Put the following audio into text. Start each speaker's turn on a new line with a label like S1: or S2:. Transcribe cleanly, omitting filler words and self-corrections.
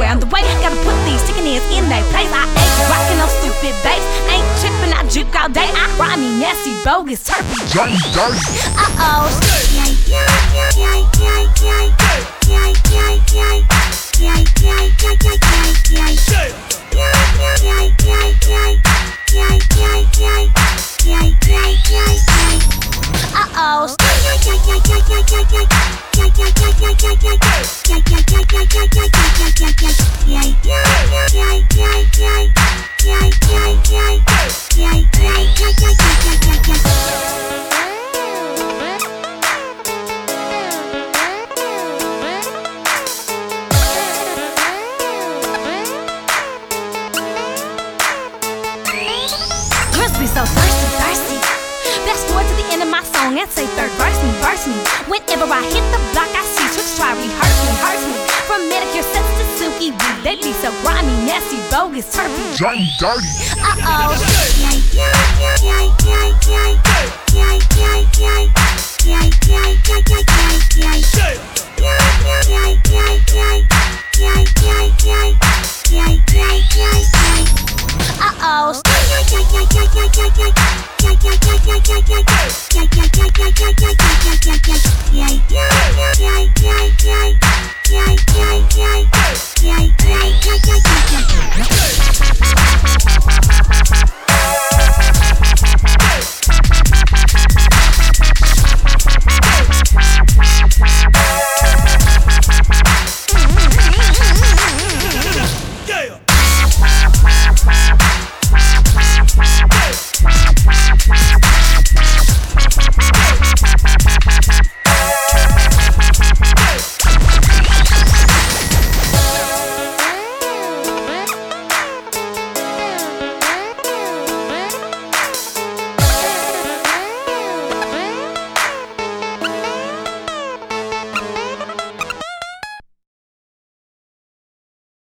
S1: around the way. Gotta put these chicken ears in their place. I ain't rockin' no stupid bass. Ain't trippin', I juke all day. I rhyme me nasty, bogus, turpy,
S2: Johnny Dirty.
S1: Uh-oh. Girls be so thirsty. Fast forward to the end of my song and say third verse me. Whenever I hit the block, I see tricks try rehearse me. From manicure sets to silky weed, they be so grimy, nasty, bogus, turpy,
S2: Johnny Dirty.
S1: Uh-oh. Uh-oh.